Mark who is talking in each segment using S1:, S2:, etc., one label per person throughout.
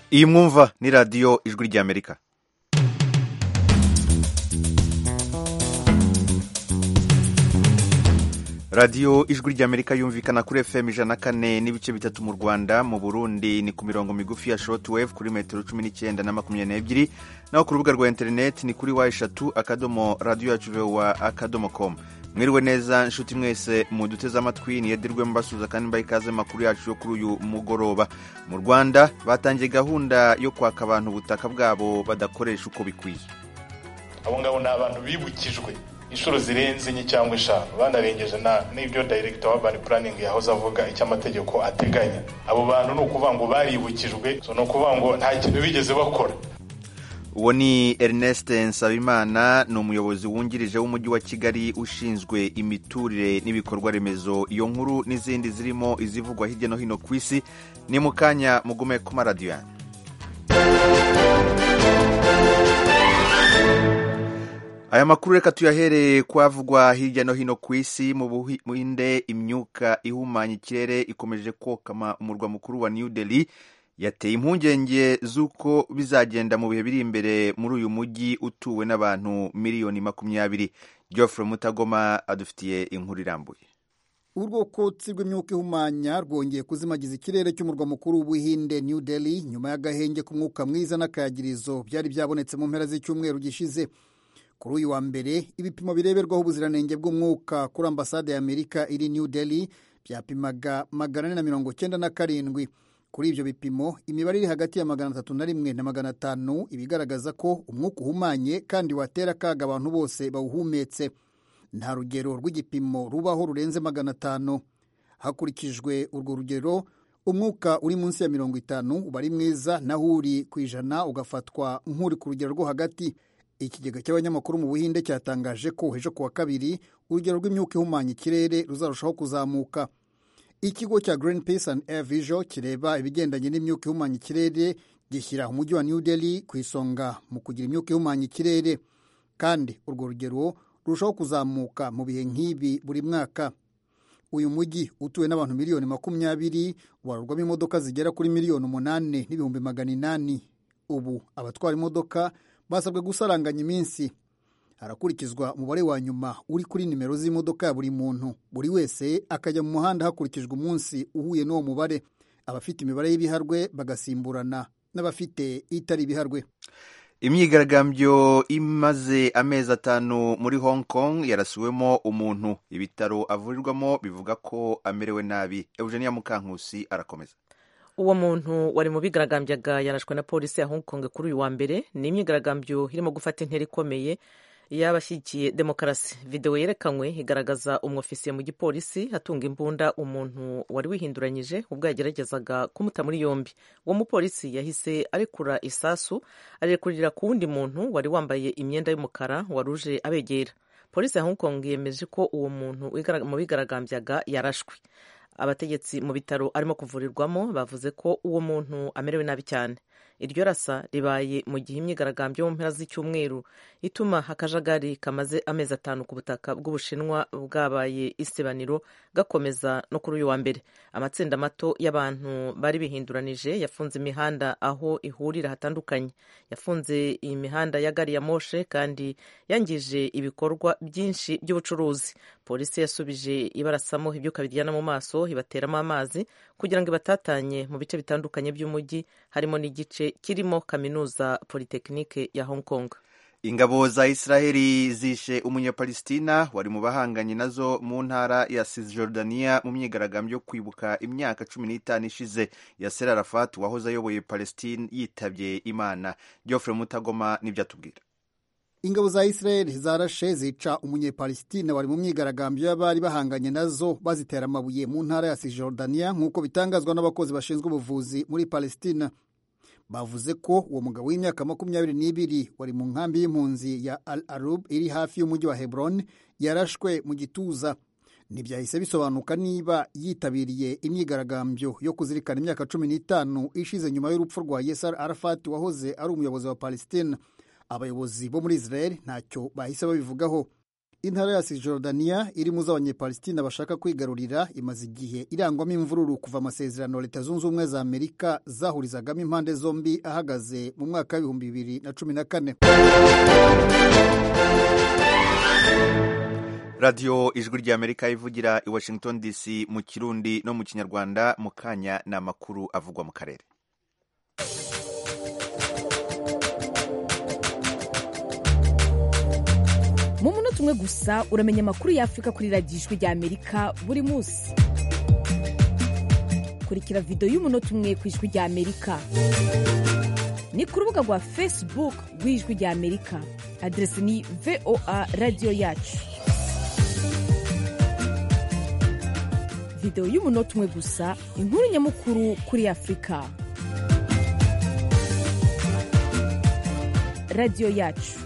S1: iyi mwumva ni radiyo ijwi ry'Amerika. radiyo ijwi ry'Amerika yumvikana kuri FM 104 n'ibice bitatu mu Rwanda, mu Burundi ni ku mirongo migufi ya shortwave kuri metero 19 na 22, naho ku rubuga rwa internet ni kuri wa3.radioyacu.com. Mwiriwe neza nshuti mwese muduteze amatwi, ni Edirwe mbasuza kandi mbaye ikaze makuru yacu yo kuri uyu mugoroba. Mu Rwanda batangiye gahunda yo kwaka abantu ubutaka bwabo badakoresha uko bikwiye.
S2: Abo ngabo ni abantu bibukijwe inshuro zirenze enye cyangwa eshanu, banarengeje n'ibyo director wa urban planning yahoze avuga icyo amategeko ateganya. Abo bantu ni ukuvuga ngo baribukijwe, no ukuvuga ngo nta kintu bigeze bakora.
S1: Uwo ni Ernest Nsabimana, ni umuyobozi wungirije w'umujyi wa Kigali ushinzwe imiturire n'ibikorwa remezo. Iyo nkuru n'izindi zirimo izivugwa hirya no hino ku isi ni mu kanya, mugume ku maradiyo yanyu. Aya makuru reka tuyahereye kwavugwa hirya no hino ku isi. Mu Buhinde imyuka ihumanya ikirere ikomeje kokama umurwa mukuru wa New Delhi, yateye impungenge z'uko bizagenda mu bihe biri imbere muri uyu mujyi utuwe n'abantu miliyoni 20. Geoffrey Mutagoma adufitiye inkuru irambuye.
S3: Urwo kotsi rw'imyuka ihumanya rwongeye kuzimagiza ikirere cy'umurwa mukuru w'Ubuhinde New Delhi nyuma y'agahenge k'umwuka mwiza n'akayagirizo byari byabonetse mu mpera z'icyumweru gishize. Kuri uyu wa mbere ibipimo bireberwaho ubuziranenge bw'umwuka kuri ambasade ya Amerika iri New Delhi byapimaga 497. Kuri ibyo bipimo imibare iri hagati ya 301 na 500, ibigaragaza ko umwuka uhumanye kandi watera akaga abantu bose bawuhumetse. Nta rugero rw'igipimo rubaho rurenze 500. Hakurikijwe urwo rugero, umwuka uri munsi ya 50 uba ari mwiza, naho uri ku 100 ugafatwa nk'uri ku rugero rwo hagati. Ikigega cy'abanyamakuru mu Buhinde cyatangaje ko ejo kuwa kabiri urugero rw'imyuka ihumanya ikirere ruzarushaho kuzamuka. Ikigo cya Greenpeace and Air Visual kireba ibigendanye n'imyuka ihumanya ikirere gishyira umujyi wa New Delhi ku isonga mu kugira imyuka ihumanya ikirere, kandi urwo rugero rurushaho kuzamuka mu bihe nk'ibi buri mwaka. Uyu mujyi utuwe n'abantu miliyoni 20 warurwamo imodoka zigera kuri miliyoni 8,800. Ubu abatwara imodoka basabwe gusaranganya iminsi. Harakurikizwa umubare wa nyuma uri kuri nimero z'imodoka ya buri muntu. Buri wese akajya mu muhanda hakurikijwe umunsi uhuye n'uwo mubare. Abafite imibare y'ibiharwe bagasimburana n'abafite itari ibiharwe.
S1: Imyigaragambyo imaze amezi 5 muri Hong Kong yarasuwemo umuntu. Ibitaro avurirwamo bivuga ko amerewe nabi. Eugenia Mukankusi arakomeza.
S4: Uwo muntu wari mu bigaragambyaga yarashwe na polisi ya Hong Kong kuri uyu wa mbere. Ni imyigaragambyo irimo gufata intera ikomeye y'abashyigikiye demokarasi. Video yerekanywe igaragaza umwofisiye mu gipolisi atunga imbunda umuntu wari wihinduranyije ubwo yageragezaga kumuta muri yombi. Uwo mupolisi yahise arekura isasu arekurira ku wundi muntu wari wambaye imyenda y'umukara waruje abegera. Polisi ya Hong Kong yemeje ko uwo muntu mu bigaragambyaga yarashwe. Abategetsi mu bitaro arimo kuvurirwamo bavuze ko uwo muntu amerewe nabi cyane. Iryo rasa ribaye mu gihe imyigaragambyo mu mpera z'icyumweru ituma akajagari kamaze amezi 5 ku butaka bw'Ubushinwa bwabaye isebaniro gakomeza no kuri uyu wa mbere. Amatsinda mato y'abantu bari bihinduranije yafunze imihanda aho ihurira hatandukanye. Yafunze imihanda ya gari ya moshe kandi yangije ibikorwa byinshi by'ubucuruzi. Polisi yasubije ibarasamo ibyuka biryana mu maso, ibateramo amazi kugira ngo ibatatanye mu bice bitandukanye by'umujyi, harimo n'igice kirimo kaminuza Polytechnique ya Hong Kong.
S1: Ingabo za Israeli zishe umunyapalestina wari mu bahanganye nazo mu ntara ya Cisjordania mu myigaragambyo kwibuka imyaka 15 ishize Yasser Arafat wahoze ayoboye Palestine yitabye Imana. Geoffrey Mutagoma nibyo atubwira.
S3: Ingabo za Israel zarashe zica umunyepalestina wari mu myigaragambyo y'abari bahanganye nazo bazitera amabuye mu ntara ya Cisjordania, nk'uko bitangazwa n'abakozi bashinzwe ubuvuzi muri Palestina. Bavuze ko uwo mugabo w'imyaka 22 wari mu nkambi y'impunzi ya Al Arub iri hafi y'umujyi wa Hebron yarashwe mu gituza. Ntibyahise bisobanuka niba yitabiriye imyigaragambyo yo kuzirikana imyaka 15 ishize nyuma y'urupfu rwa Yasser Arafat wahoze ari umuyobozi wa Palestina. Abayobozi bo muri Israel ntacyo bahise babivugaho. intara ya Cisjordania iri mu z'abanyepalestina bashaka kwigarurira imaze igihe irangwamo imvururu kuva amasezerano Leta Zunze Ubumwe za Amerika zahurizagamo impande zombi ahagaze mu mwaka w'ibihumbi 2014.
S1: radiyo ijwi ry'Amerika ivugira i Washington DC mu Kirundi no mu Kinyarwanda. mu kanya ni amakuru avugwa mu karere.
S5: mu munota umwe gusa uramenya amakuru y'Afurika kuri radiyo ijwi ry'Amerika buri munsi. kurikira video y'umunota umwe ku ijwi ry'Amerika ni ku rubuga rwa Facebook rw'ijwi ry'Amerika. Adresi ni VOA Radio Yacu. Video y'umunota umwe gusa, inkuru nyamukuru kuri Afurika. Radio Yacu.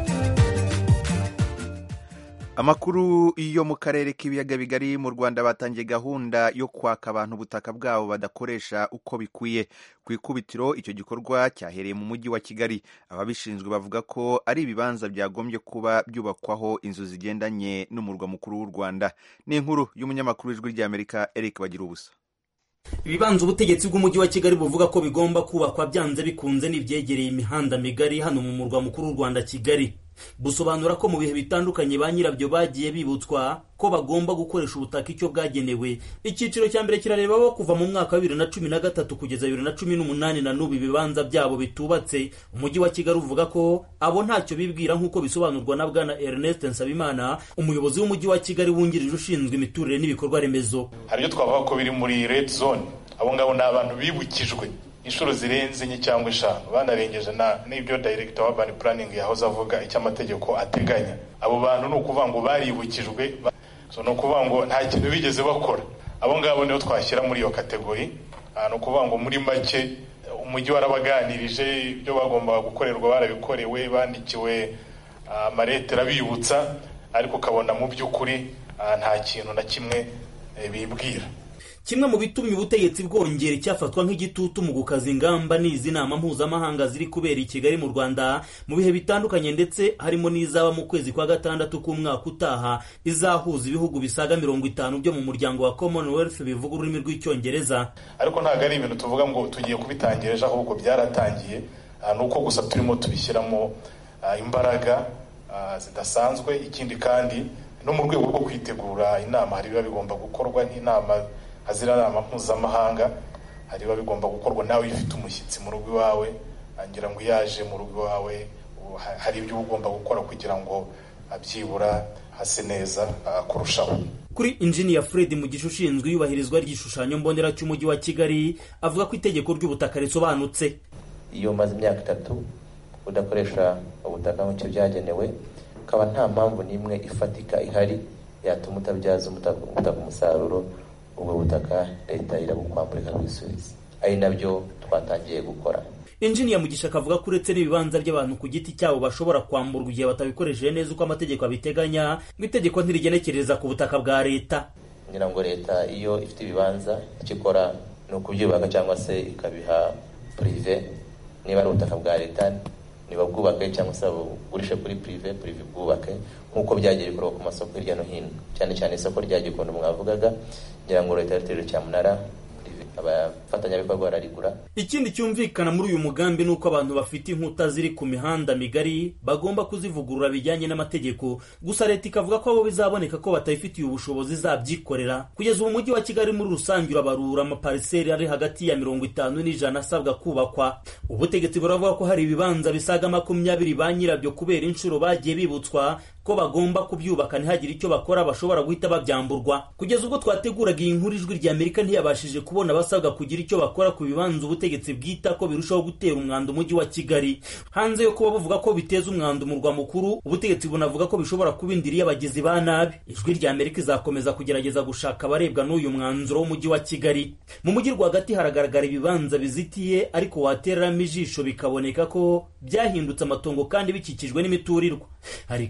S1: Amakuru yo mu karere k'ibiyaga bigari mu Rwanda batangiye gahunda yo kwaka abantu ubutaka bwabo badakoresha uko bikwiye. Ku ikubitiro icyo gikorwa cyahereye mu mujyi wa Kigali. Ababishinzwe bavuga ko ari ibibanza byagombye kuba byubakwaho inzu zigendanye n'umurwa mukuru w'u Rwanda. Ni inkuru y'umunyamakuru w'ijwi ry'Amerika Eric Bagirubusa.
S6: Ibibanza ubutegetsi bw'umujyi wa Kigali buvuga ko bigomba kubakwa byanze bikunze n'ibyegereye imihanda migari hano mu murwa mukuru w'u Rwanda Kigali. Busobanura ko mu bihe bitandukanye ba nyirabyo bagiye bibutswa ko bagomba gukoresha ubutaka icyo bwagenewe. Icyiciro cya mbere kirareba bo kuva mu mwaka wa 2013 kugeza 2018 na n'ubu ibibanza byabo bitubatse. Umujyi wa Kigali uvuga ko abo ntacyo bibwira nk'uko bisobanurwa na bwana Ernest Nsabimana, umuyobozi w'umujyi wa Kigali wungirije ushinzwe imiturire n'ibikorwa remezo.
S2: Hari ibyo twavuga ko biri muri red zone. Abo ngabo ni abantu bibukijwe inshuro zirenze enye cyangwa eshanu, banarengeje n'ibyo director wa urban planning yahoze avuga icyo amategeko ateganya. Abo bantu ni ukuvuga ngo baribukijwe, so no kuvuga ngo nta kintu bigeze bakora. Abo ngabo niyo twashyira muri iyo kategori. No kuvuga ngo muri make umujyi warabaganirije ibyo bagomba gukorerwa barabikorewe, bandikiwe amaletera bibutsa, ariko kabona mu by'ukuri nta kintu na kimwe bibwira.
S6: Kimwe mu bitumye ubutegetsi bwongera cyafatwa nk'igitutu mu gukaza ingamba n'izi nama mpuzamahanga ziri kubera i Kigali mu Rwanda mu bihe bitandukanye, ndetse harimo n'izaba mu kwezi kwa gatandatu k'umwaka utaha izahuza ibihugu bisaga 50 byo mu muryango wa Commonwealth bivuga ururimi rw'icyongereza.
S2: Ariko ntabwo ari ibintu tuvuga ngo tugiye kubitangireje, ahubwo byaratangiye, nuko gusa turimo tubishyiramo imbaraga zidasanzwe. Ikindi kandi no mu rwego rwo kwitegura inama hari biba bigomba gukorwa nk'inama hazira nama mpuzamahanga, hari biba bigomba gukorwa nawe ifite umushyitsi mu rugo iwawe, ngira ngo yaje mu rugo iwawe hari ibyo ugomba gukora kugira ngo abyibura hase neza kurushaho.
S6: Kuri Engineer Fred Mugisha ushinzwe iyubahirizwa ry'igishushanyo mbonera cy'umujyi wa Kigali avuga ko itegeko ry'ubutaka risobanutse.
S7: Iyo maze imyaka 3 udakoresha ubutaka nk'icyo byagenewe, kaba nta mpamvu n'imwe ifatika ihari yatuma utabyaza ubutaka umusaruro, ubwo butaka leta irabukwamburika kwisubiza. Ari nabyo twatangiye gukora.
S6: Engineer Mugisha akavuga ko uretse n'ibibanza by'abantu ku giti cyabo bashobora kwamburwa igihe batabikoresheje neza uko amategeko abiteganya, ngo itegeko ntirigenekereza ku butaka bwa leta.
S7: Ngira ngo leta iyo ifite ibibanza ikikora ni ukubyubaka cyangwa se ikabiha prive. Niba ari ubutaka bwa leta niba bwubake cyangwa se bugurishe kuri prive bwubake, nk'uko byagiye bikorwa ku masoko hirya no hino, cyane cyane isoko rya Gikondo mwavugaga. Ngira ngo leta yatereje cyamunara abafatanyabikorwa bararigura.
S6: Ikindi cyumvikana muri uyu mugambi nuko abantu bafite inkuta ziri ku mihanda migari bagomba kuzivugurura bijyanye n'amategeko. Gusa leta ikavuga ko abo bizaboneka ko batayifitiye ubushobozi zabyikorera. Kugeza ubu umujyi wa Kigali muri rusange urabarura amapariseri ari hagati ya 50 n'ijana asabwa kubakwa. Ubutegetsi buravuga ko hari ibibanza bisaga 20 ba nyirabyo kubera inshuro bagiye bibutswa ko bagomba kubyubaka ntihagire icyo bakora bashobora guhita babyamburwa. Kugeza ubwo twateguraga iyi nkuru ijwi ry'Amerika ntiyabashije kubona basabwa kugira icyo bakora ku bibanza ubutegetsi bwita ko birushaho gutera umwanda umujyi wa Kigali. Hanze yo kuba buvuga ko biteza umwanda umurwa mukuru, ubutegetsi bunavuga ko bishobora kubindiriye abagizi ba nabi. Ijwi ry'Amerika izakomeza kugerageza gushaka abarebwa n'uyu mwanzuro w'umujyi wa Kigali. Mu mujyi rwagati haragaragara ibibanza bizitiye, ariko watereramo ijisho bikaboneka ko byahindutse amatongo kandi bikikijwe n'imiturirwa. Hari kandi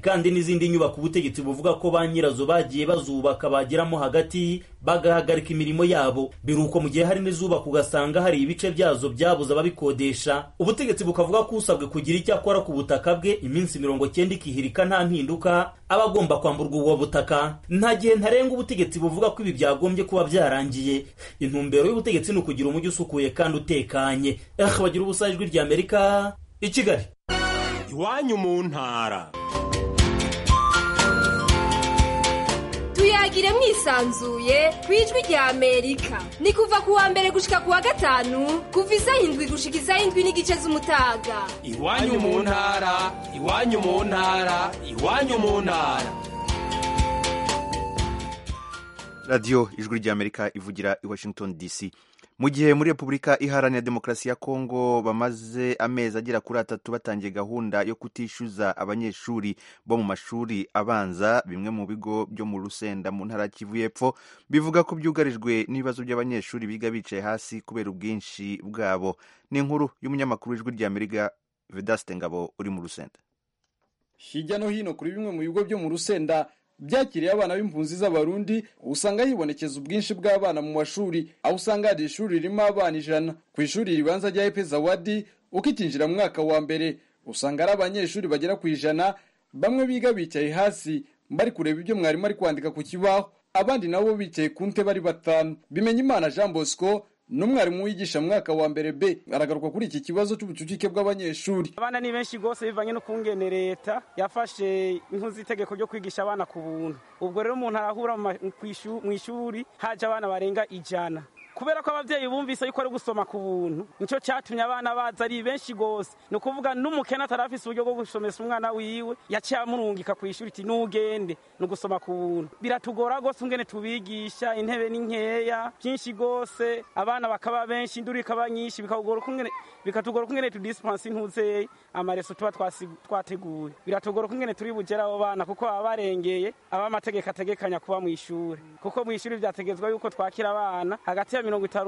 S6: n'izindi nyubako ubutegetsi buvuga ko ba nyirazo bagiye bazubaka bageramo hagati bagahagarika imirimo yabo. Biruko mu gihe hari n'izubaka ugasanga hari ibice byazo byabuze ababikodesha. Ubutegetsi bukavuga ko usabwe kugira icyo akora ku butaka bwe iminsi 90 ikihirika nta mpinduka aba agomba kwamburwa ubwo butaka. Nta gihe ntarenga ubutegetsi buvuga ko ibi byagombye kuba byarangiye. Intumbero y'ubutegetsi ni ukugira umujyi usukuye kandi utekanye. Bagira ubusa Ijwi ry'Amerika i Kigali.
S8: Iwanyu mu ntara.
S9: Tuyagire mwisanzuye kwijwi rya Amerika. Ni kuva kuwa mbere gushika kuwa gatanu, kuva 7 gushika 7 n'igice z'umutaga.
S8: Iwanyu mu ntara, iwanyu mu ntara, iwanyu mu ntara.
S1: Radio Ijwi ry'Amerika ivugira i Washington DC. Mu gihe muri Repubulika Iharanira Demokarasi ya Kongo bamaze amezi agera kuri 3 batangiye gahunda yo kutishyuza abanyeshuri bo mu mashuri abanza, bimwe mu bigo byo mu Rusenda mu ntara Kivu y'Epfo bivuga ko byugarijwe n'ibibazo by'abanyeshuri biga bicaye hasi kubera ubwinshi bwabo. Ni inkuru y'umunyamakuru w'Ijwi ry'Amerika Vedaste Ngabo uri mu Rusenda.
S10: Hirya no hino kuri bimwe mu bigo byo mu Rusenda byakiriye abana b'impunzi z'abarundi, usanga hibonekeza ubwinshi bw'abana mu mashuri, aho usanga hari ishuri ririmo abana 100. Ku ishuri ribanza rya Epe Zawadi ukitinjira mu mwaka wa mbere usanga ari abanyeshuri bagera ku 100, bamwe biga bicaye hasi bari kureba ibyo mwarimu ari kwandika ku kibaho, abandi nabo bicaye ku ntebe bari 5. Bimenyimana Jean Bosco n'umwarimu wigisha mwaka wa mbere B aragaruka kuri iki kibazo cy'ubucucike bw'abanyeshuri.
S11: Abana ni benshi gose bivanye no kungene leta yafashe intuzi itegeko ryo kwigisha abana ku buntu. Ubwo rero umuntu arahura mu ishuri haje abana barenga 100. Kubera ko abavyeyi bumvise yuko ari gusoma ku buntu, nico cyatumye abana baza ari benshi gose. No kuvuga n'umukene atarafise uburyo bwo gusomesa umwana wiwe yaciye amurungika ku ishuri iti nugende no gusoma ku buntu. Biratugora gose ungene tubigisha, intebe ni nkeya byinshi gose, abana bakaba benshi, induru ikaba nyinshi, bikatugora kungene tu dispense intuze amareso tuba twateguye. Biratugora kungene turi bugera abo bana kuko abarengeye abamategeko ategekanya kuba mu ishuri, kuko mu ishuri byategezwa yuko twakira abana hagati ya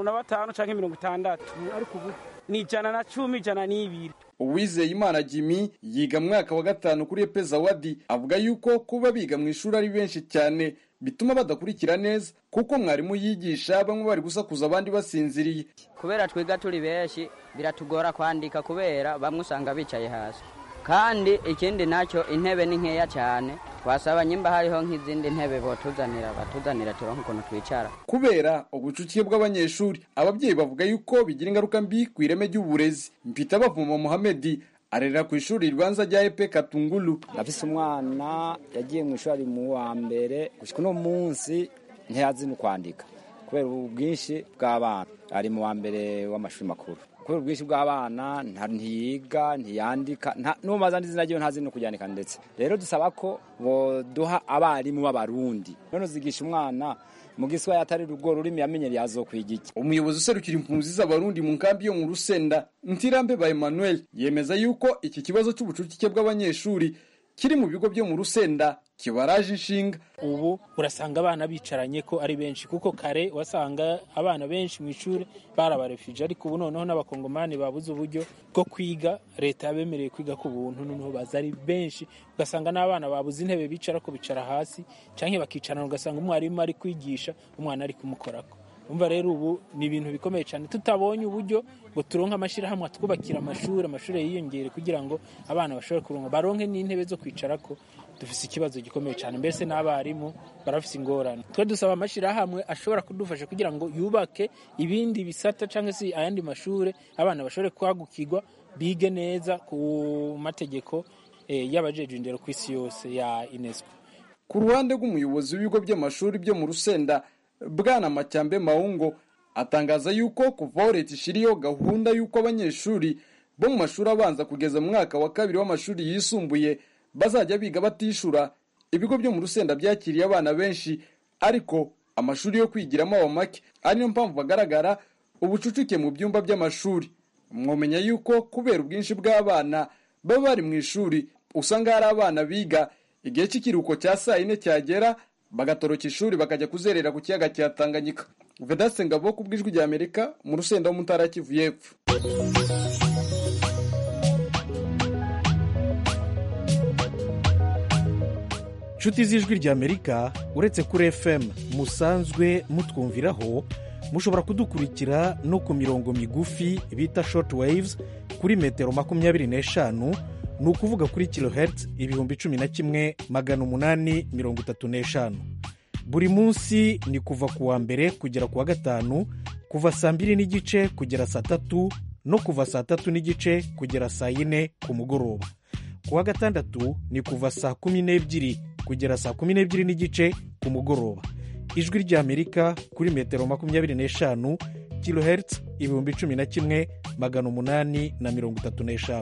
S11: 55 canke 60, ariko ubu ni 110 120.
S10: Uwizeye Imana Jimmy yiga mwaka wa 5 kuri Epe Zawadi avuga yuko kuba biga mu ishuri ari benshi cyane bituma badakurikira neza, kuko mwarimu yigisha bamwe bari gusakuza abandi basinziriye.
S12: Kubera twiga turi benshi biratugora kwandika kubera bamwe usanga bicaye hasi, kandi ikindi nacyo intebe ni nkeya cyane. Twasaba nyimba hariho nk'izindi ntebe batuzanira turonka ukuntu twicara.
S10: Kubera ubucucike bw'abanyeshuri, ababyeyi bavuga yuko bigira ingaruka mbi ku ireme ry'uburezi. Mpita bavuma Mohamed arera ku ishuri ribanza rya Epe Katungulu.
S13: Nafise umwana yagiye mu ishuri mu wa mbere gushika no munsi ntiyazi no kwandika kubera ubwinshi bw'abana. Ari mu wa mbere w'amashuri makuru. Kubera ubwinshi bw'abana ntiyiga ntiyandika, n'umaza ndizina ryo ntazi no kujyanika. Ndetse rero dusaba ko boduha abarimu b'abarundi none zigisha umwana mu giswa yatari rugo rurimi yamenye yazokwigiki.
S10: Umuyobozi userukira impunzi z'abarundi mu nkambi yo mu Rusenda Ntirambe ba Emmanuel yemeza yuko iki kibazo cy'ubucucike bw'abanyeshuri kiri mu bigo byo mu Rusenda kibaraje inshinga.
S14: Ubu urasanga abana bicaranye ko ari benshi, kuko kare wasanga abana benshi mu ishuri barabarefije, ariko ubu noneho n'abakongomani babuze uburyo bwo kwiga, leta yabemereye kwiga ku buntu, noneho baza ari benshi, ugasanga n'abana babuze intebe bicara ko bicara hasi canke bakicarana, ugasanga umwarimu ari kwigisha umwana ari kumukorako. Umva rero ubu ni ibintu bikomeye cyane, tutabonye uburyo ngo turonka amashirahamwe twubakira amashuri yiyongere kugira ngo abana bashobore kuronka baronke n'intebe zo kwicarako. Dufise ikibazo gikomeye cyane, mbese n'abarimu barafise ingorane. Twe dusaba amashirahamwe ashobora kudufasha kugira ngo yubake ibindi bisata canke si ayandi mashuri abana bashobore kwagukirwa, bige neza ku mategeko y'abajeje indero ku isi yose ya UNESCO.
S10: Ku ruhande rw'umuyobozi w'ibigo by'amashuri byo mu Rusenda Bwana Macyambe Maungo atangaza yuko kuva leta ishiriyo gahunda yuko abanyeshuri bo mu mashuri abanza kugeza mu mwaka wa 2 w'amashuri yisumbuye bazajya biga batishura. Ibigo byo mu Rusenda byakiriye abana benshi, ariko amashuri yo kwigiramo aba make, ari niyo mpamvu bagaragara ubucucike mu byumba by'amashuri. Mwomenya yuko kubera ubwinshi bw'abana baba bari mu ishuri, usanga hari abana biga igihe cy'ikiruhuko cya saa 4 cyagera bagatoroka ishuri bakajya kuzerera ku kiyaga cya Tanganyika. Vedaste Ngabo ku bw'Ijwi rya Amerika mu Rusenda mu ntara Kivu y'Epfo.
S15: nshuti z'ijwi ry'amerika uretse kuri fm musanzwe mutwumviraho, mushobora kudukurikira no ku mirongo migufi bita short waves kuri metero 25, ni ukuvuga kuri kilohertz 11,835. buri munsi ni kuva ku wa mbere kugera ku wa gatanu, kuva saa 2:30 kugera saa 3 no kuva saa 3:30 kugera saa 4 ku mugoroba. ku wa gatandatu ni kuva saa 12 kugera saa 12:30 ku mugoroba. ijwi ry'amerika kuri metero 25 kilohertz 11,835.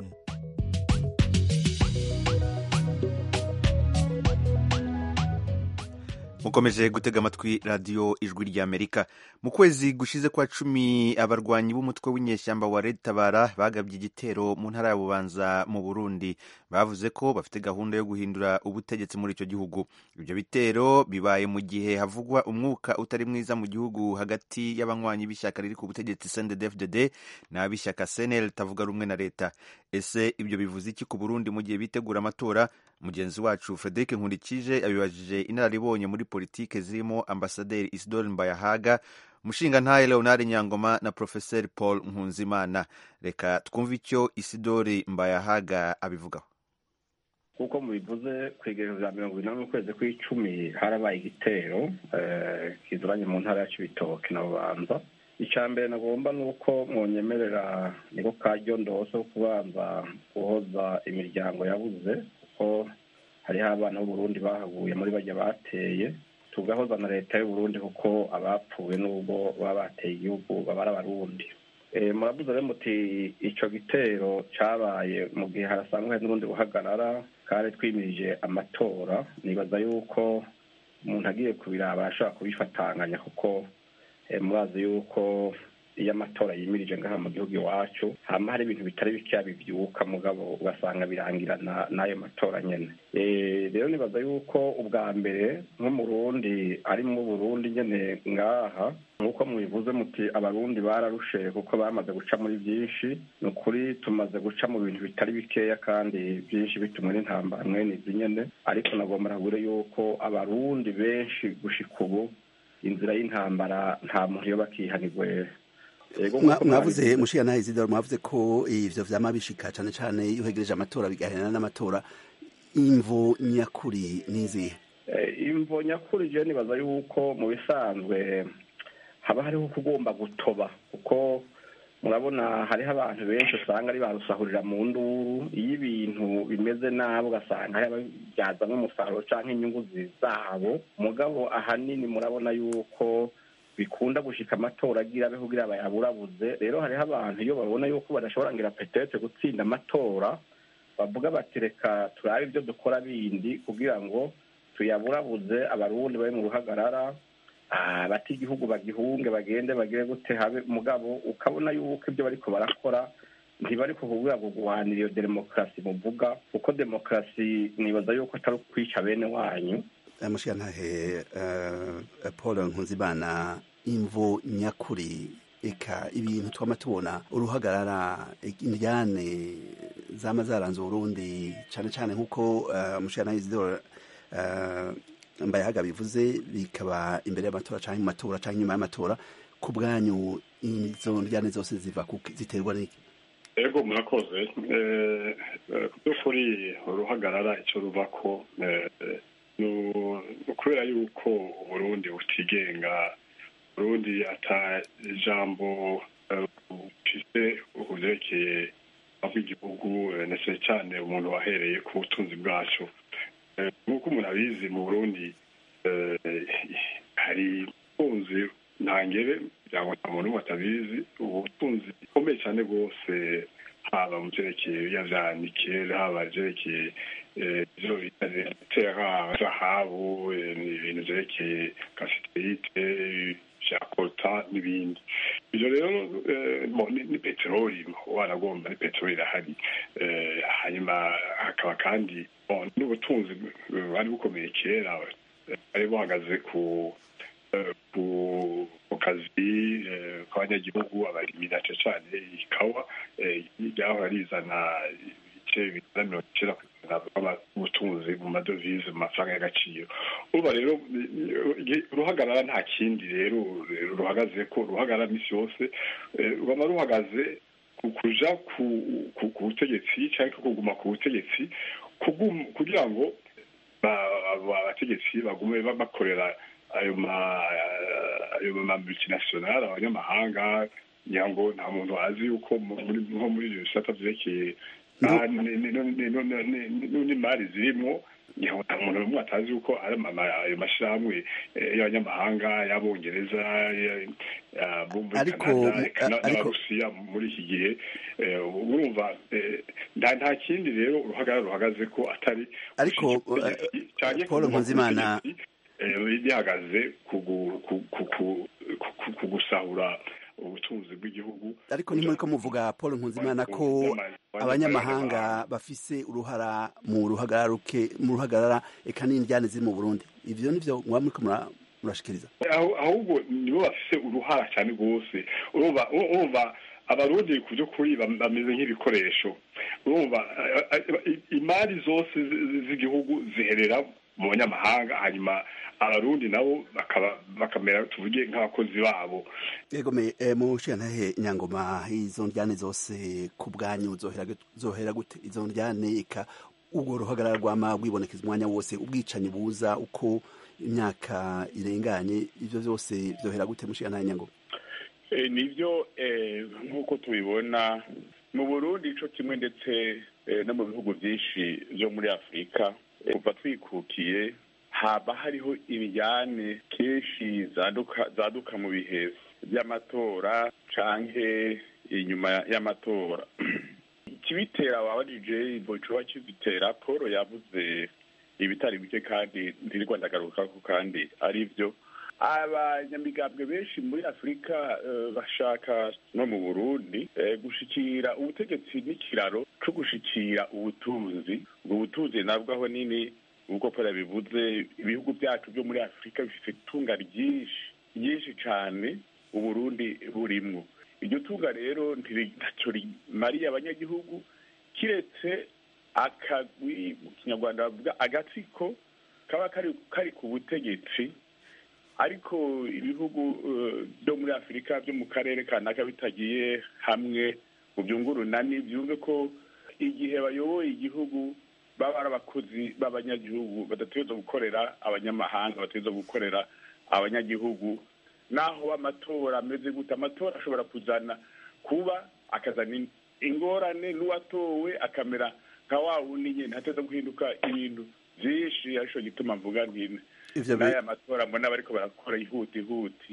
S1: mukomeje gutega amatwi radiyo ijwi ry'amerika. mu kwezi gushize kwa 10 abarwanyi b'umutwe w'inyeshyamba wa Red Tabara bagabye igitero mu ntara ya Bubanza mu Burundi. bavuze ko bafite gahunda yo guhindura ubutegetsi muri icyo gihugu. ibyo bitero bibaye mu gihe havugwa umwuka utari mwiza mu gihugu hagati y'abanywanyi b'ishyaka riri ku butegetsi CNDD-FDD n'ab'ishyaka CNL ritavuga rumwe na leta. ese ibyo bivuze iki ku Burundi mu gihe bitegura amatora? mugenzi wacu Frederic Nkurikije abibajije inararibonye muri politike zirimo Ambasaderi Isidore Mbayahaga, Mushingantahe Leonard Nyangoma na Professeur Paul Nkunzimana. Reka twumve icyo Isidore Mbayahaga abivugaho.
S16: kuko mubivuze kwigerezo ya 28 mu kwezi kw'icumi harabaye igitero kizuranye mu ntara ya Cibitoke na Bubanza. Icambere nagomba nuko mwonyemerera niko karyo ndose kubanza guhoza imiryango yabuze, kuko hariho abana b'u Burundi bahaguye muri bajya bateye, tugahoza na leta y'u Burundi kuko abapfuye n'ubwo baba bateye igihugu baba ari abarundi. Murabuze rero muti ico gitero cabaye mu gihe harasanzwe n'urundi buhagarara kandi twimirije amatora. Nibaza yuko umuntu agiye kubiraba ashobora kubifatanganya, kuko murazi yuko iyo amatora yimirije ngaha mu gihugu iwacu hama hari ibintu bitari bikeya bivyuka, mugabo ugasanga birangirana n'ayo matora nyene. Rero nibaza yuko ubwa mbere nk'umurundi ari mu Burundi nyene ngaha, nk'uko mubivuze muti abarundi bararushe kuko bamaze guca muri byinshi. ni ukuri tumaze guca mu bintu bitari bikeya kandi byinshi bitumwe n'intambara mwene izi nyene, ariko nagomba nagure yuko abarundi benshi gushika ubu inzira y'intambara nta muntu yo bakihanirwe.
S17: mwavuze Mushingantahe Isidore, mwavuze ko ivyo vyama bishika cane cane iyo hegereje amatora bigaherana n'amatora. imvo nyakuri nizihe?
S16: Imvo nyakuri je nibaza yuko mu bisanzwe haba hariho kugomba gutoba, kuko murabona hariho abantu benshi usanga ari barusahurira mu nduru. iyo ibintu bimeze nabi ugasanga hari ababyazamwo umusaruro canke inyungu zabo, mugabo ahanini murabona yuko bikunda gushika amatora agira abe kugira bayaburabuze. rero hariho abantu iyo babona yuko badashobora ngira petete gutsinda amatora, bavuga bati reka turabe ibyo dukora bindi kugira ngo tuyaburabuze, abarundi bari mu ruhagarara, bati igihugu bagihunge bagende bagire gute habe. mugabo ukabona yuko ibyo bariko barakora ntibari kuvuga ngo guhanira iyo demokarasi muvuga, kuko demokarasi nibaza yuko atari ukwica bene wanyu.
S17: Mushingantahe Paul Nkunzimana, imvo nyakuri eka ibintu twama tubona uruhagarara, indyane zama zaranze Burundi cane cane nk'uko Mushingantahe Isidore Mbayahaga bivuze, bikaba imbere y'amatora canke mu matora canke nyuma y'amatora. ku bwanyu izo ndyane zose ziterwa n'iki?
S18: Ego murakoze. By'ukuri uruhagarara icyo ruvako kubera yuko Burundi butigenga, Burundi ata ijambo bufise uburekeye bw'igihugu, ndetse cyane umuntu wahereye ku butunzi bwacu. Nk'uko umuntu abizi mu Burundi hari ubutunzi ntangere kugira ngo nta muntu batabizi, ubutunzi bukomeye cyane rwose, haba mu byerekeye ibyanyanikere, haba byerekeye ibyo bita zahabu, ibintu byerekeye kasiterite, bya kolta n'ibindi. ibyo rero ni peteroli, waragomba ni peteroli irahari. hanyuma hakaba kandi n'ubutunzi bari bukomeye kera, bari buhagaze ku kazi k'abanyagihugu, abarimira cyane ikawa ryahora rizana ibice biza 90% ubutunzi mu madovize mu mafaranga y'agaciro. Urumva rero uruhagarara nta kindi rero ruhagaze ko ruhagarara misi yose rwama ruhagaze kuja ku butegetsi cyangwa kuguma ku butegetsi kugira ngo abategetsi bagume bakorera ayo ma multinational abanyamahanga ngira ngo nta muntu azi yuko nko muri ibyo bisata vyerekeye n'imari zirimo nta muntu n'umwe atazi yuko ari ayo mashirahamwe y'abanyamahanga y'abongereza n'abarusiya muri iki gihe. Urumva nta kindi rero uruhagarara ruhagaze ko atari
S17: ariko Paul Nkunzimana
S18: bihagaze ku gusahura ubutunzi bw'igihugu.
S17: Ariko ntimuri ko muvuga Paul Nkunzimana ko abanyamahanga bafise uruhara mu ruhagarara eka n'indyane ziri mu Burundi, ivyo nivyo mwa muriko murashikiriza?
S18: Ahubwo nibo bafise uruhara cyane rwose. Urumva abarundi ku by'ukuri bameze nk'ibikoresho. Urumva imari zose z'igihugu ziherera mu banyamahanga, hanyuma abarundi nabo bakamera tuvuge nk'abakozi babo.
S17: Yego mu shantahe Nyangoma, izo njyane zose ku bwanyu zohera gute? Izo njyane eka ubwo ruhagarara rwama rwibonekeza umwanya wose, ubwicanyi buza uko imyaka irenganye, ivyo byose byohera gute mu shantahe Nyangoma?
S19: Nivyo nk'uko tubibona mu Burundi ico kimwe ndetse no mu bihugu byinshi byo muri Afurika kuva twikukiye haba hariho ibijyane kenshi zaduka mu bihe by'amatora canke inyuma y'amatora. Ikibitera wabajije coba kibitera, Paul yavuze ibitari bike kandi ntirirwa ndagarukako kandi ari byo. Abanyamigambwe benshi muri Afurika bashaka no mu Burundi gushikira ubutegetsi n'ikiraro cyo gushikira ubutunzi. Ubwo butunzi nabwo aho nini uko Paul bivuze, ibihugu byacu byo muri Afurika bifite itunga ryinshi cyane, Uburundi burimwo. Iryo tunga rero ntacyo rimariye abanyagihugu kiretse akagwi mu Kinyarwanda bavuga agatsiko kaba kari ku butegetsi. Ariko ibihugu byo muri Afurika byo mu karere kanaka bitagiye hamwe mu byungurunani byumve ko igihe bayoboye igihugu baba ari abakozi b'abanyagihugu, badategereza gukorera abanyamahanga, bategereza gukorera abanyagihugu. Naho amatora ameze gute, amatora ashobora kuzana akazana ingorane, n'uwatowe akamera nka wa wundi nyene, hategereza guhinduka ibintu vyinshi. Arico gituma mvuga nti n'aya matora mbona bariko barakora ihuti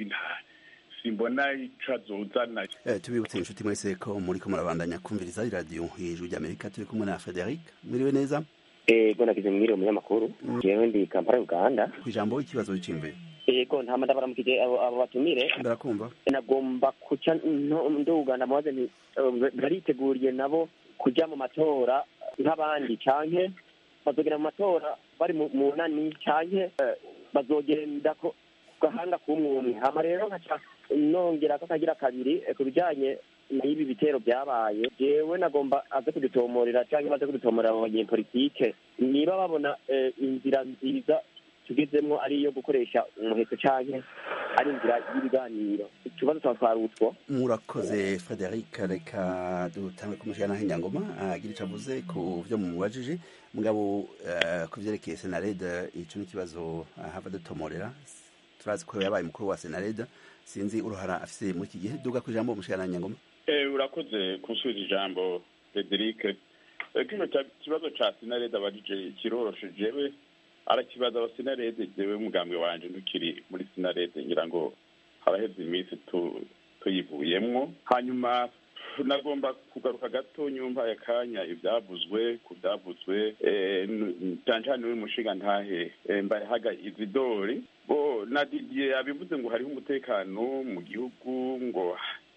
S19: simbona ico azozana.
S17: Tubibutse inshuti mwese ko muriko murabandanya kumviriza iradiyo Ijwi ry'Amerika, turi kumwe na Frederic. Mwiriwe neza?
S20: Ego nagize mwiriwe umunyamakuru, jewe ndi Kampala Uganda.
S17: Kwijambo ikibazo cy'imbe.
S20: Ego ntama ndabaramukije abo batumire.
S17: Ndakumva.
S20: Nagomba kuca nduganda mubaze nti bariteguriye nabo kuja mu matora nk'abandi canke bazogera mu matora bari mu nani canke bazogenda ko gahanga k'umwumwe. Hama rero nkaca nongera ko kagira kabiri ku bijanye n'ibi bitero byabaye, jewe nagomba aze kudutomorera canke baze kudutomorera abanyepolitike niba babona inzira nziza tugezemwo ari iyo gukoresha umuheto canke ari inzira y'ibiganiro. Ikibazo twatwarutwo.
S17: Murakoze Frederic, reka dutange kumushana Nyangoma agira ico avuze ku byo mumubajije. Mugabo ku vyerekeye Senarede ico n'ikibazo hava dutomorera. Turazi ko yabaye mukuru wa Senarede, sinzi uruhara afise muri iki gihe. Duga ku jambo mushana Nyangoma.
S19: Urakoze kusubiza ijambo Frederic. Kino kibazo ca Senarede abajije kiroroshe, jewe arakibaza wa Senarede, jewe umugambwe wanje ntukiri muri Senarede, ngira ngo haraheze iminsi tuyivuyemwo. Hanyuma nagomba kugaruka gato nyumva yakanya ivyavuzwe ku byavuzwe tanjani w'umushinga ntahe Mbayahaga Isidore bo na Didier abivuze ngo hariho umutekano mu gihugu, ngo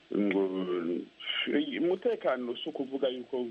S19: umutekano si ukuvuga yuko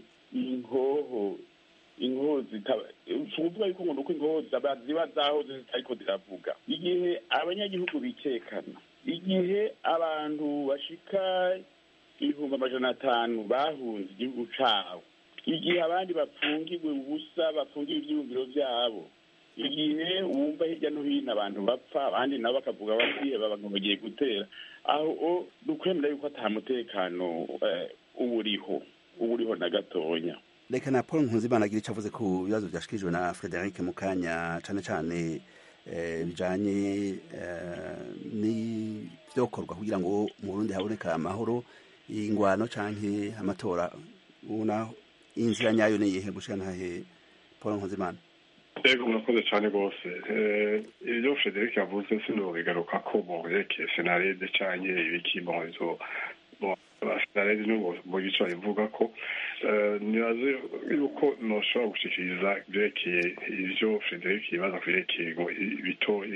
S19: inkozi tuvuga yuko ngo nuko inkozi ziba zahoze zitariko ziravuga. Igihe abanyagihugu bikekana, igihe abantu bashika 500 bahunze igihugu cabo, igihe abandi bafungiwe ubusa bafungiwe ibyiyumviro byabo, igihe wumva hirya no hino abantu bapfa abandi nabo bakavuga bati bagiye gutera, aho dukwemera yuko ata mutekano uburiho na gatonya.
S17: reka na Paul Nkunzimana agira icyo avuze ku bibazo byashikirijwe na Frederic Mukanya cyane cyane bijanye n'ivyokorwa kugira ngo mu Burundi haboneka amahoro, ingwano canke amatora. Ubona inzira nyayo ni iyihe gushika he, Paul Nkunzimana?
S18: Ego murakoze cyane rwose. Ibyo Frederic yavuze sinobigaruka ko bovyerekeye senarede canke ibikimbozo abasenarede n'ubu mu gico bivuga ko nibaze yuko noshobora gushikiriza ibyerekeye ivyo Frederic yibaza kwerekeye ngo ibito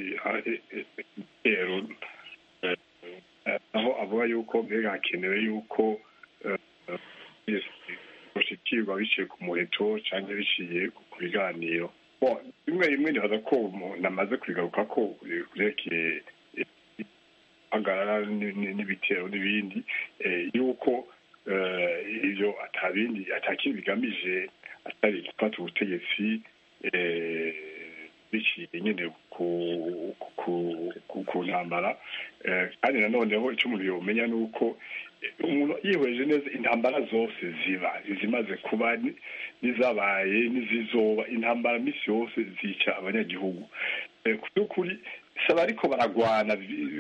S18: aho avuga yuko mbega hakenewe yuko gushikirwa biciye ku muheto canke biciye ku biganiro. Rimwe nibaza ko umuntu amaze kubigaruka ko kurekeye agarara n'ibitero n'ibindi yuko ivyo atakindi bigamije atari gufata ubutegetsi biciye nyene ku ntambara. Kandi nanoneho icyo umuntu yomenya ni uko umuntu yihweje neza intambara zose zimaze kuba n'izabaye n'izizoba, intambara misi yose zica abanyagihugu. Ku by'ukuri saba ariko baragwana,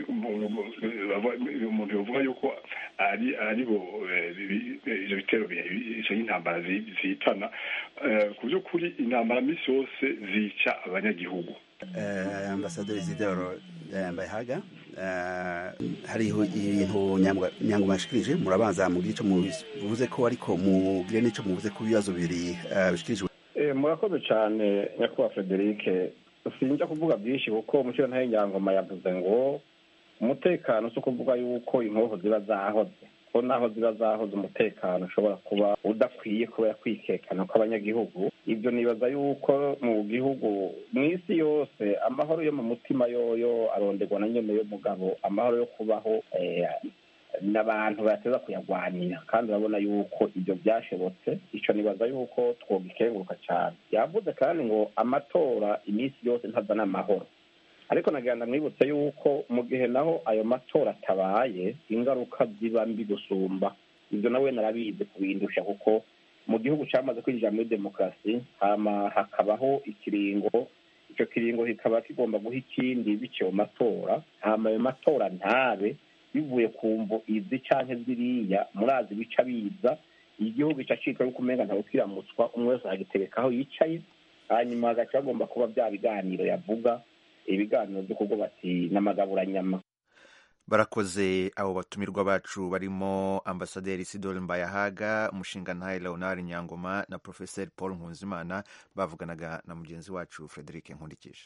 S18: umuntu yovuga yuko aribo ivyo bitero izo intambara zihitana. Ku by'ukuri intambara misi yose zica abanyagihugu.
S17: Ambasaderi Isidore Mbayahaga, hariho ibintu Nyangoma yashikirije, murabanza mugire ico muvuze ko ariko mugire n'ico muvuze ku bibazo bibiri bishikirijwe.
S16: Murakoze cyane nyakubahwa Frederic. Sinjya kuvuga byinshi kuko umushikirantahe Nyangoma yavuze ngo umutekano si ukuvuga yuko inkoho ziba zahoze, ko naho ziba zahoze umutekano ushobora kuba udakwiye kubera kwikekana kw'abanyagihugu. Ibyo nibaza yuko mu gihugu mu isi yose amahoro yo mu mutima yoyo aronderwa na nyene y'umugabo, amahoro yo kubaho n'abantu bateza kuyagwanira, kandi urabona yuko ibyo byashobotse. Ico nibaza yuko twogikenguruka cyane. Yavuze kandi ngo amatora iminsi yose ntazana amahoro, ariko nagenda mwibutse yuko mu gihe naho ayo matora atabaye ingaruka ziba mbi gusumba. Ibyo nawe narabizi kubindusha, kuko mu gihugu cyamaze kwinjira muri demokarasi hama hakabaho ikiringo, icyo kiringo kikaba kigomba guha ikindi biciye mu matora, hama ayo matora ntabe bivuye ku mvo izi canke ziriya, murazi bica biza igihugu cacika yuko umenga ntawe twiramutswa, umwe wese agitegeka aho yicaye, hanyuma agaca agomba kuba bya biganiro yavuga, ibiganiro byo kugo bati n'amagaburanyama.
S1: Barakoze abo batumirwa bacu barimo Ambasaderi Isidore Mbayahaga, umushingantahe Leonard Nyangoma na Professor Paul Nkunzimana, bavuganaga na mugenzi wacu Frederic Nkundikije.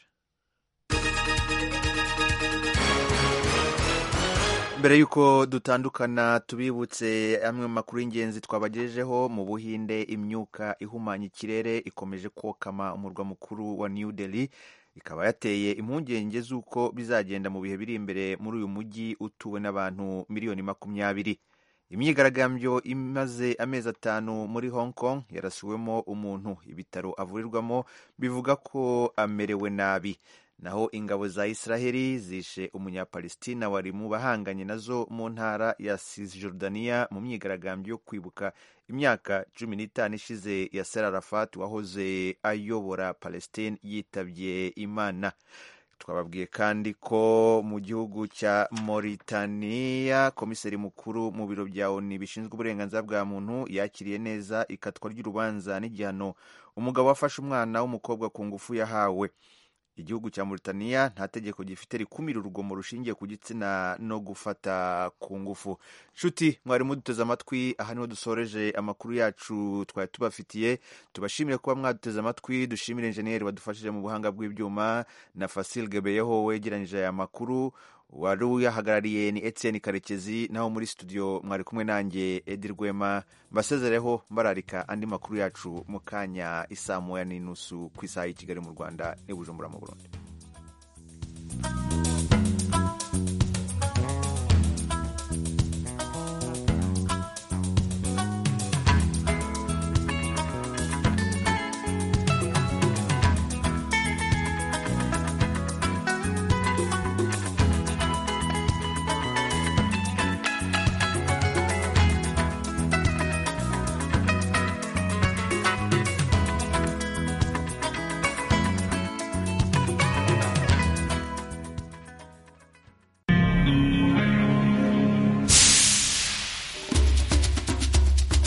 S1: Mbere yuko dutandukana tubibutse amwe mu makuru y'ingenzi twabagejejeho. Mu Buhinde imyuka ihumanya ikirere ikomeje kokama umurwa mukuru wa New Delhi, ikaba yateye impungenge z'uko bizagenda mu bihe biri imbere muri uyu mujyi utuwe n'abantu miliyoni 20. Imyigaragambyo imaze amezi 5 muri Hong Kong yarasuwemo umuntu ibitaro avurirwamo bivuga ko amerewe nabi. Naho ingabo za Israheli zishe umunyapalestina wari mu bahanganye nazo mu ntara ya Cisjordania mu myigaragambyo yo kwibuka imyaka 15 ishize Yasser Arafat wahoze ayobora Palestine yitabye Imana. Twababwiye kandi ko mu gihugu cya Mauritania komiseri mukuru mu biro bya ONU bishinzwe uburenganzira bwa muntu yakiriye neza ikatwa ry'urubanza n'igihano umugabo wafashe umwana w'umukobwa ku ngufu yahawe. Igihugu cya Mauritania nta tegeko gifite rikumira urugomo rushingiye ku gitsina no gufata ku ngufu. Nshuti mwari muduteze amatwi, aha niho dusoreje amakuru yacu twari tubafitiye. Tubashimire kuba mwaduteze amatwi, dushimire enjeniyeri wadufashije mu buhanga bw'ibyuma na Fasil Gebeyeho wegeranyije aya makuru. Wari uyahagarariye ni Etienne Karekezi, naho muri studio mwari kumwe nanjye Edi Rwema. Mbasezereho mbararika andi makuru yacu mu kanya 1:30 ku isaha y'i Kigali mu Rwanda n'i Bujumbura mu Burundi.